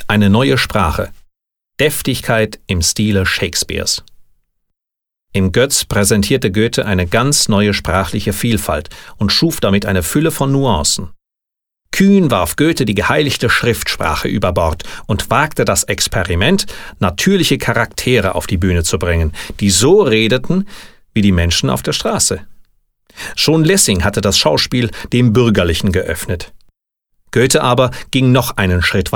Eine neue Sprache. Deftigkeit im Stile Shakespeares. Im Götz präsentierte Goethe eine ganz neue sprachliche Vielfalt und schuf damit eine Fülle von Nuancen. Kühn warf Goethe die geheiligte Schriftsprache über Bord und wagte das Experiment, natürliche Charaktere auf die Bühne zu bringen, die so redeten wie die Menschen auf der Straße. Schon Lessing hatte das Schauspiel dem Bürgerlichen geöffnet. Goethe aber ging noch einen Schritt